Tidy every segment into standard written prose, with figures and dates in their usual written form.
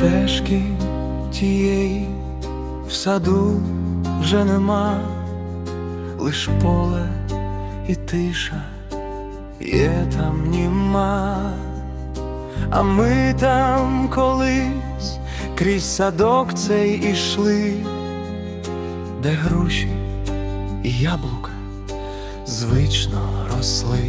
стежки тієї в саду вже нема, лиш поле і тиша є там німа. А ми там колись крізь садок цей ішли, де груші і яблука звично росли.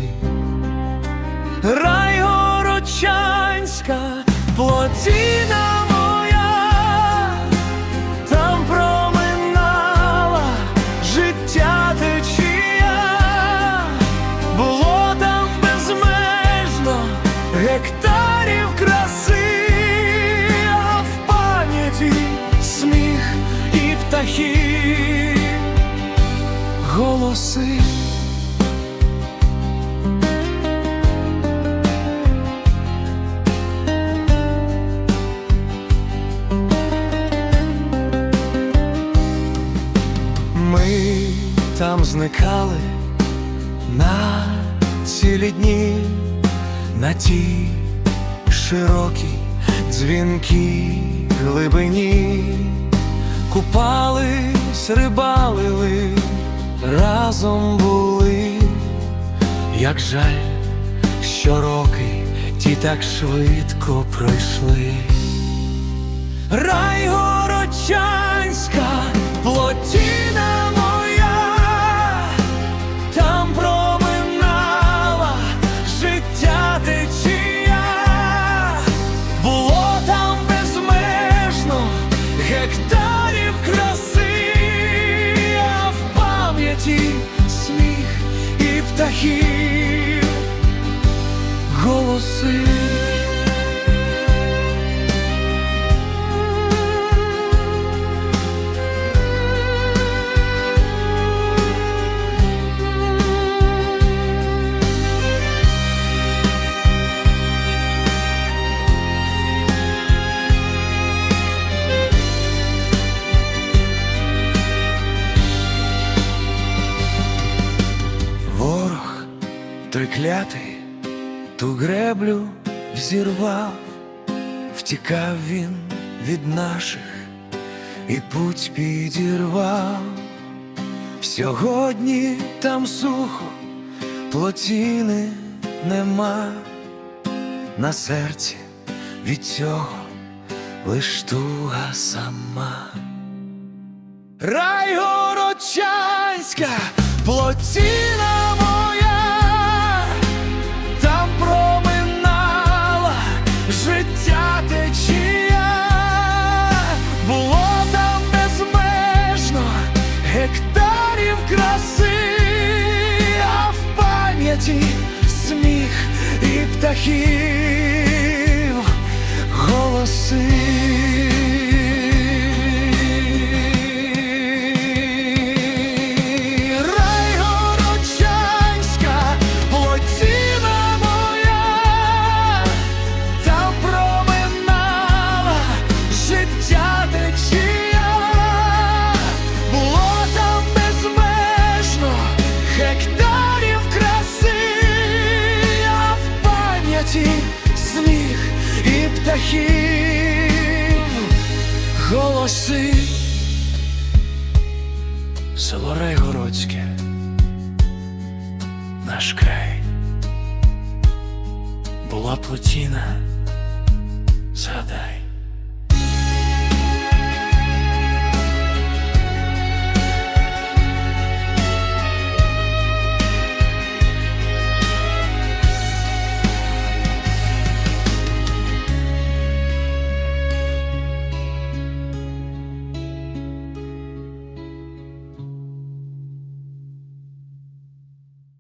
Райгородчанська плотина моя, там проминала життя течія. Було там безмежно гектарів краси, а в пам'яті сміх і птахів голоси. Ми там зникали на цілі дні, на тій широкій дзвінкій глибині. Купались, рибалили, разом були. Як жаль, що роки ті так швидко пройшли. Райгородчанська плотина моя, там проминала життя течія. Було там безмежно гектарів краси, а в пам'яті сміх і птахів голоси. Той клятий ту греблю взірвав, втікав він від наших і путь підірвав. Сьогодні там сухо, плотини нема, на серці від цього лиш туга сама. Райгородчанська плотина моя, там проминала життя течія. Було там безмежно гектарів краси, а в пам'яті сміх і птахів голоси. Сміх і птахів голоси. Село Райгородське, наш край. Була плотина, згадай.